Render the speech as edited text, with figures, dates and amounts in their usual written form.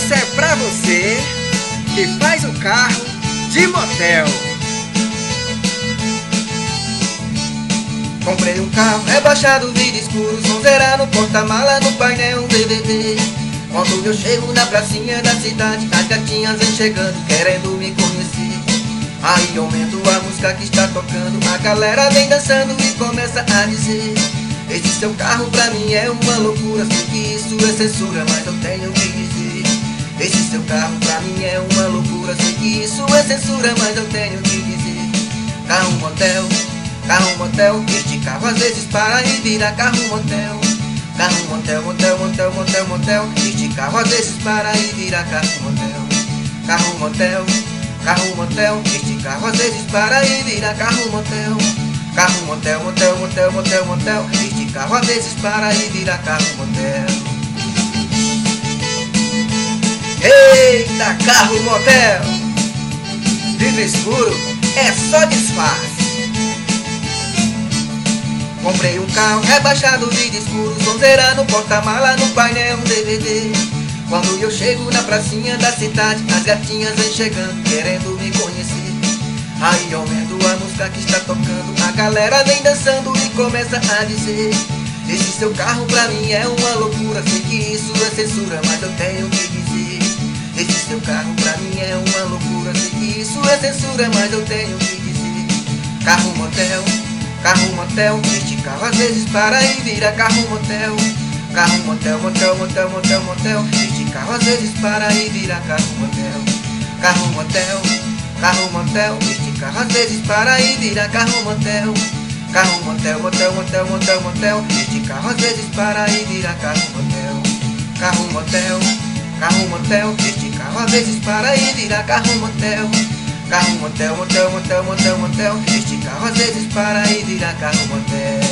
Essa é pra você que faz o carro de motel. Comprei um carro rebaixado, vidro escuro, sonzeira no porta-mala, no painel um DVD. Quando eu chego na pracinha da cidade, as gatinhas vêm chegando, querendo me conhecer. Aí aumento a música que está tocando, a galera vem dançando e começa a dizer: esse seu carro pra mim é uma loucura, sei que isso é censura, mas eu tenho que dizer. Esse seu carro pra mim é uma loucura, sei que isso é censura, mas eu tenho que dizer. Carro motel, este carro às vezes para e vira carro motel. Carro motel, motel, motel, motel, motel, este carro às vezes para e vira carro motel. Carro motel, este carro às vezes para e vira carro motel. Carro motel, motel, motel, motel, motel, este carro às vezes para e vira carro motel. Eita, carro motel! Vidro escuro é só disfarce. Comprei um carro rebaixado, vidro escuro, sonzeira no porta-mala, no painel um DVD. Quando eu chego na pracinha da cidade, as gatinhas vêm chegando, querendo me conhecer. Aí aumento a música que está tocando, a galera vem dançando e começa a dizer: esse seu carro pra mim é uma loucura, sei que isso é censura, mas eu tenho que dizer. Esse seu carro pra mim é uma loucura, sei que isso é censura, mas eu tenho que dizer. Carro motel, este carro às vezes para e vira carro motel. Carro motel, motel, motel, motel, motel, este carro às vezes para e vira carro motel. Carro motel, este carro às vezes para e vira carro motel. Carro motel, motel, motel, motel, motel, este carro às vezes para e vira carro motel. Carro motel, este carro às vezes para e vira carro motel. Carro motel, motel, motel, motel, motel, este carro às vezes para e vira carro motel.